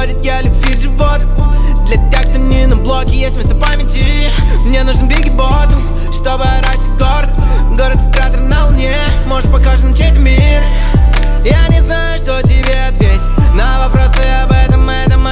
сводит, я любви живот. Для тех, кто не на блоке, есть место памяти. Мне нужен бигбот, чтобы орать город. Город эстрадар на луне, может похож на чей-то мир. Я не знаю, что тебе ответить на вопросы об этом.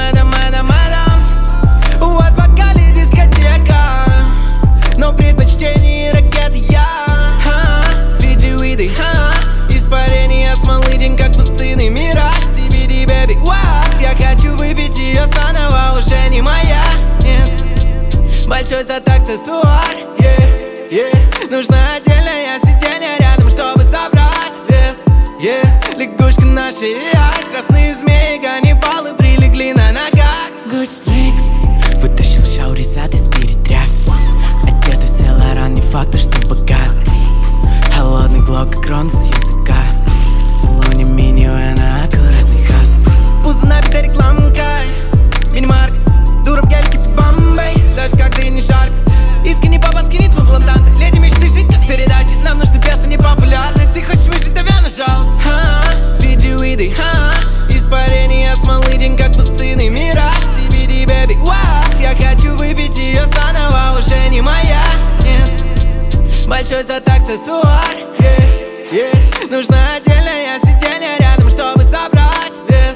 У вас в бокале дискотека, но предпочтение ракеты я. Фиджи виды, испарение смолы, день как пустынный мираж. CBD, baby, wax. Я хочу выпить ее заново, уже не моя, нет. Большой зад аксессуар, нужно отдельное сиденье рядом, чтобы забрать вес, Лягушка наша яйца, красные змеи, ганнибалы прилегли на ногах. Гусь Снейкс вытащил шауризад из передряг. Одетый в Сен-Лоран, не факт, что богат. Холодный глок, как рон с языка. В салоне мини-вена, аккуратный хаст. Пузо набито рекламкой, мини-марк. Дура в гелике, ты Бомбей, даже как ты не шарк. Искренне папа скинет в имплантанты. Леди мечты жить как передачи. Нам нужны песни, не популярность. Ты хочешь выжить, давай на шанс. Фиджи виды, испарение смолы, день как пустынный мираж. CBD, baby, wax. Я хочу выпить ее заново, уже не моя, нет. Большой зад аксессуар, нужно отдельное сиденье рядом, чтобы забрать вес,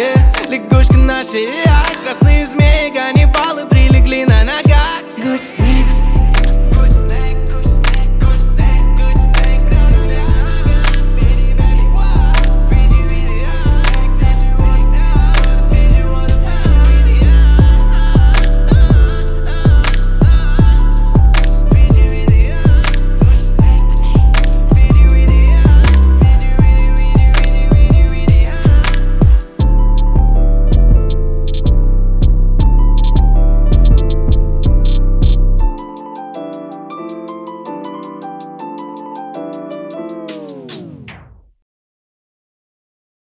Лягушка наша яйца, красные змеи, ганнибалы прилегли на ногах. Гусь Снейкс